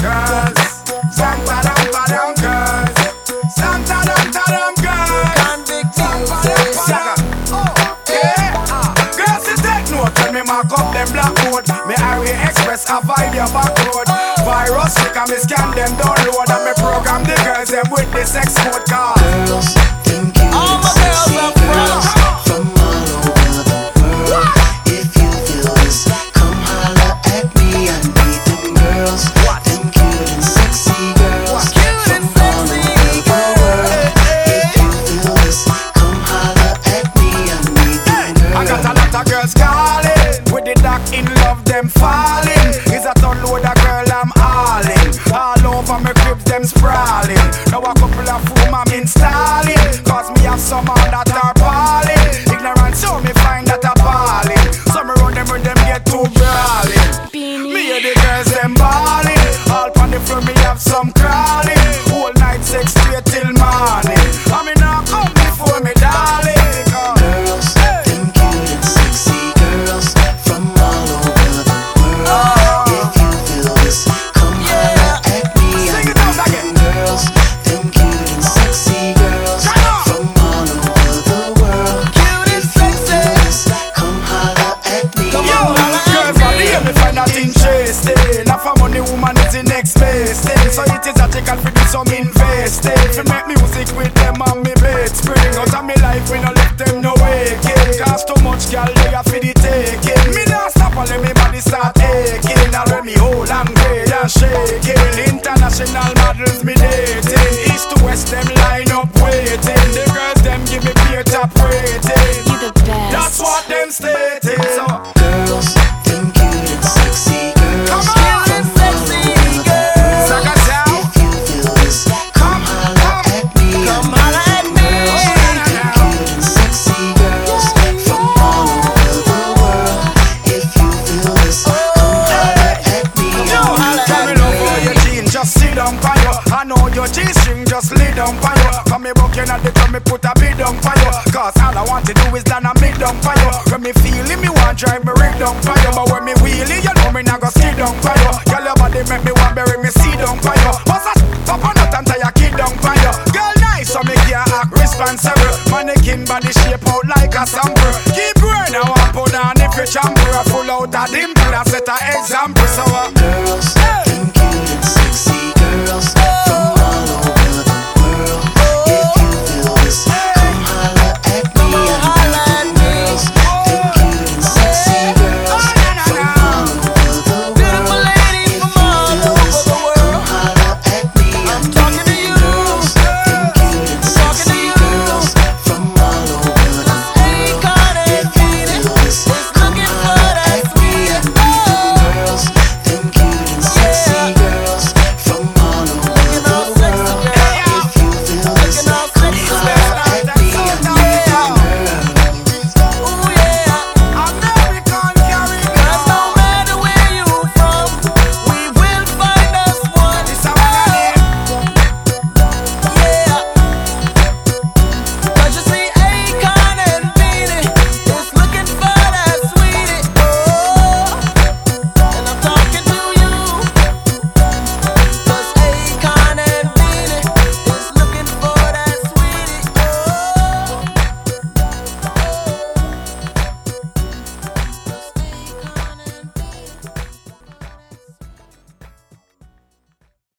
girls. Sang-ta-dum-ta-dum, girls. Sang-ta-dum-ta-dum, girls. Convict music. Girls, you take note when me mark up them black code. Me Highway Express avoid your back road. Virus sick and me scan them download. And me program the girls them with the sex code card. Girls, them cute All my and girls sexy up girls front. from all over the world. If you feel this, come holler at me. I need them girls, them cute and sexy girls from all over the world. If you feel this, come holler at me. I need them girls. I got a lot of girls calling. With the doc in love, them falling. Is a ton load of girl I'm hauling. All over my cribs, them sprawling. Now a couple of room I'm installing. Cause me have some on that are balling. Ignorant so me find that appalling. Some around them when them get too brawling. Me and the girls them balling. All on the floor me have some crawling. Whole night sex straight till morning. I mean now come before me darling. Girls, them cute and sexy girls from all over the world. If you feel this, come holler at me. I need them girls, them cute and sexy girls from all over the world. If you feel this, come holler at me. Yo, girls from the me find that interesting. Now for money woman is the next best thing. So it is a tickle for do some investing. For make music with them on me bed spring. Out of me life we no let them no waking. Cause too much girl they are for the taking. Me not stop and let me body start aching. Now when me hold and grade and shaking. International models me dating. East to west them line up waiting. The girls them give me peer top rating. You the best. That's what them stating. So Girls, them cute and sexy girls Come on, from sexy all over the world. Suck us out. If you feel this, come holler at me. Come holler at me. Them cute and sexy girls from all over the world. If you feel this, come holler at me. Tell me love for your jeans, just sit down for you. I know your G-string, just lay down for you. Come me broken at the club, me put a bid down for you. Cause all I want to do is land a mid down for you. When me feel it, me want drive me rig down for you. But when me wheelie, you know me not go skid down for you. Girl, your body make me want bury me seed down for you. What's that? Pop on out and tie your kid down for you. Girl, nice, so me can't act responsible. Mannequin body shape out like a sample. Keep growing, I want put on if you chamber. Full out of dimple.